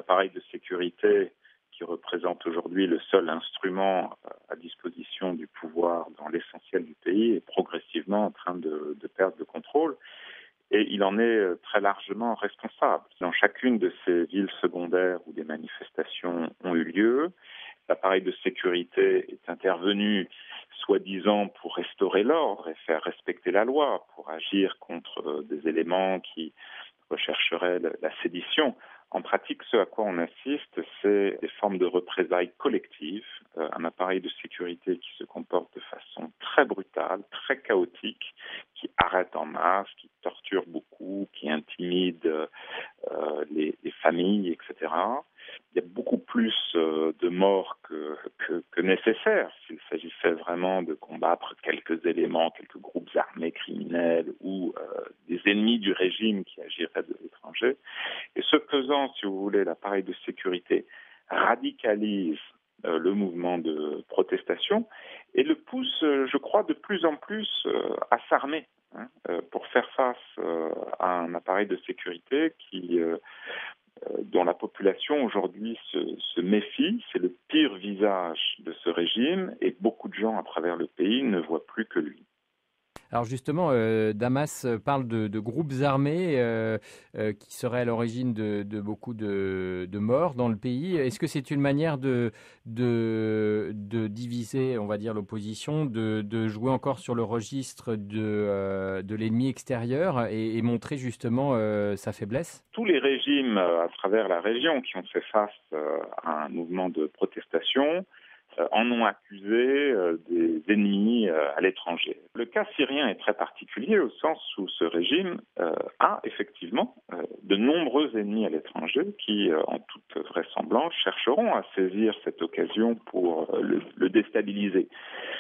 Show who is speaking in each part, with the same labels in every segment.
Speaker 1: appareil de sécurité qui représente aujourd'hui le seul instrument à disposition du pouvoir dans l'essentiel du pays est progressivement en train de perdre le contrôle. Et il en est très largement responsable. Dans chacune de ces villes secondaires où des manifestations ont eu lieu, l'appareil de sécurité est intervenu soi-disant pour restaurer l'ordre et faire respecter la loi, pour agir contre des éléments qui rechercheraient la sédition. En pratique, ce à quoi on assiste, c'est des formes de représailles collectives, un appareil de sécurité qui se comporte de façon très brutale, très chaotique, qui arrête en masse, qui torture beaucoup, qui intimide les familles, etc. Il y a beaucoup plus de morts que nécessaire s'il s'agissait vraiment de combattre quelques éléments, quelques groupes armés criminels ou des ennemis du régime qui agiraient de l'étranger. Et ce faisant, si vous voulez, l'appareil de sécurité radicalise le mouvement de protestation et le pousse, je crois, de plus en plus à s'armer pour faire face à un appareil de sécurité dont la population aujourd'hui se méfie. C'est le pire visage de ce régime et beaucoup de gens à travers le pays ne voient plus que lui.
Speaker 2: Alors justement, Damas parle de groupes armés qui seraient à l'origine de beaucoup de morts dans le pays. Est-ce que c'est une manière de diviser, on va dire, l'opposition, de jouer encore sur le registre de l'ennemi extérieur et montrer justement sa faiblesse ?
Speaker 1: Tous les régimes à travers la région qui ont fait face à un mouvement de protestation en ont accusé des ennemis à l'étranger. Le cas syrien est très particulier au sens où ce régime a effectivement de nombreux ennemis à l'étranger qui, en toute vraisemblance, chercheront à saisir cette occasion pour le déstabiliser.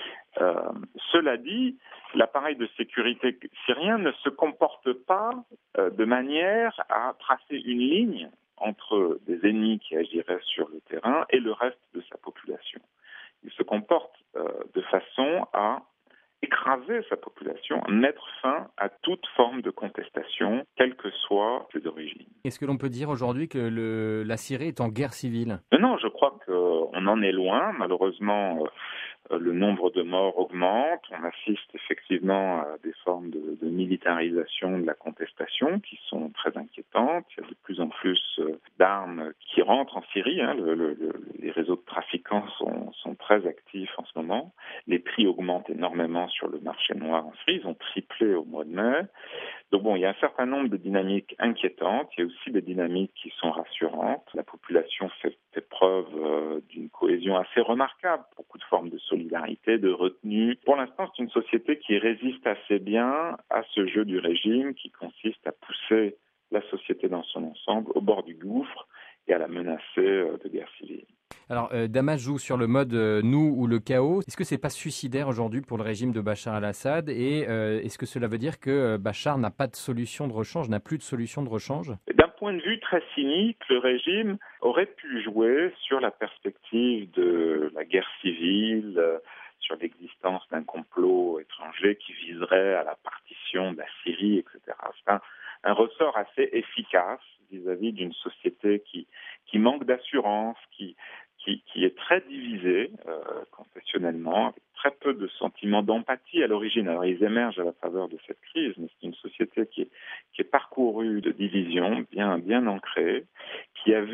Speaker 1: Cela dit, l'appareil de sécurité syrien ne se comporte pas de manière à tracer une ligne entre des ennemis qui agiraient sur le terrain et le reste de sa population. Il se comporte de façon à écraser sa population, mettre fin à toute forme de contestation, quelles que soient ses origines.
Speaker 2: Est-ce que l'on peut dire aujourd'hui que la Syrie est en guerre civile ?
Speaker 1: Non, je crois qu'on en est loin. Malheureusement, le nombre de morts augmente. On assiste effectivement à des formes de militarisation de la contestation qui sont très inquiétantes. Il y a de plus en plus d'armes qui rentrent en Syrie. Les réseaux de trafiquants sont très actifs en ce moment. Les prix augmentent énormément sur le marché noir en Syrie. Ils ont triplé au mois de mai. Donc il y a un certain nombre de dynamiques inquiétantes. Il y a aussi des dynamiques qui sont rassurantes. La population fait preuve d'une cohésion assez remarquable. Beaucoup de formes de solidarité, de retenue. Pour l'instant, c'est une société qui résiste assez bien à ce jeu du régime qui consiste à pousser la société dans son ensemble au bord du gouffre et à la menacer de guerre civile.
Speaker 2: Alors, Damas joue sur le mode nous ou le chaos. Est-ce que c'est pas suicidaire aujourd'hui pour le régime de Bachar al-Assad et est-ce que cela veut dire que Bachar n'a pas de solution de rechange, n'a plus de solution de rechange ?
Speaker 1: D'un point de vue très cynique, le régime aurait pu jouer sur la perspective de la guerre civile, sur l'existence d'un complot étranger qui viserait à la partition de la Syrie, etc. C'est un ressort assez efficace vis-à-vis d'une société qui manque d'assurance, qui est très divisée confessionnellement, avec très peu de sentiments d'empathie à l'origine. Alors ils émergent à la faveur de cette crise, mais c'est une société qui est parcourue de divisions bien ancrée, qui a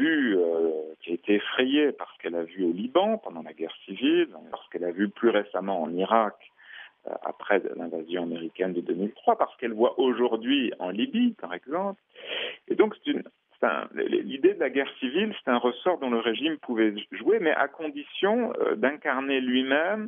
Speaker 1: été effrayée par ce qu'elle a vu au Liban pendant la guerre civile, par ce qu'elle a vu plus récemment en Irak après l'invasion américaine de 2003, parce qu'elle voit aujourd'hui en Libye, par exemple. Et donc l'idée de la guerre civile, c'est un ressort dont le régime pouvait jouer, mais à condition d'incarner lui-même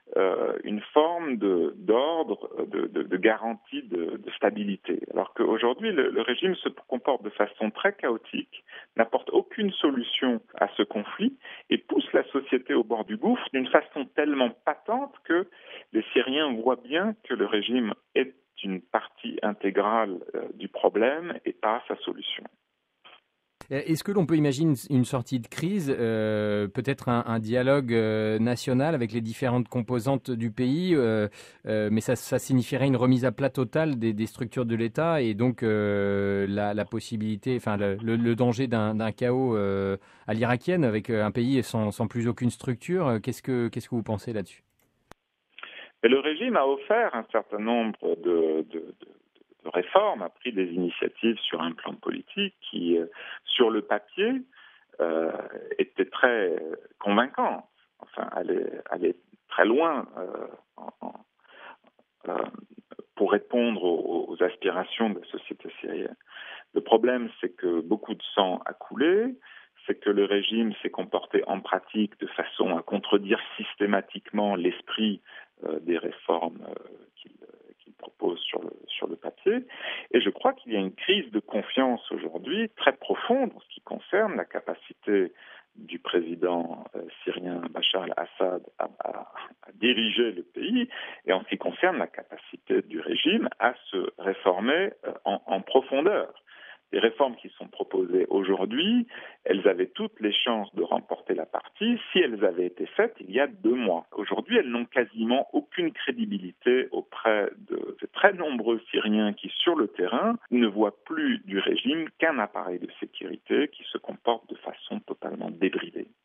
Speaker 1: une forme d'ordre, de garantie de stabilité. Alors qu'aujourd'hui, le régime se comporte de façon très chaotique, n'apporte aucune solution à ce conflit et pousse la société au bord du gouffre d'une façon tellement patente que les Syriens voient bien que le régime est une partie intégrale du problème et pas sa solution.
Speaker 2: Est-ce que l'on peut imaginer une sortie de crise, peut-être un dialogue national avec les différentes composantes du pays, mais ça signifierait une remise à plat totale des structures de l'État et donc la possibilité, enfin le danger d'un chaos à l'irakienne avec un pays sans plus aucune structure. Qu'est-ce que vous pensez là-dessus?
Speaker 1: Et le régime a offert un certain nombre de réformes, a pris des initiatives sur un plan politique qui, sur le papier, étaient très convaincantes. Enfin, aller très loin pour répondre aux aspirations de la société syrienne. Le problème, c'est que beaucoup de sang a coulé, c'est que le régime s'est comporté en pratique de façon à contredire systématiquement l'esprit des réformes qu'il propose sur le papier. Et je crois qu'il y a une crise de confiance aujourd'hui très profonde en ce qui concerne la capacité du président syrien Bachar al-Assad à diriger le pays et en ce qui concerne la capacité du régime à se réformer en profondeur. Les réformes qui sont proposées aujourd'hui, elles avaient toutes les chances de remporter la partie si elles avaient été faites il y a 2 mois. Aujourd'hui, elles n'ont quasiment aucune crédibilité auprès de très nombreux Syriens qui, sur le terrain, ne voient plus du régime qu'un appareil de sécurité qui se comporte de façon totalement débridée.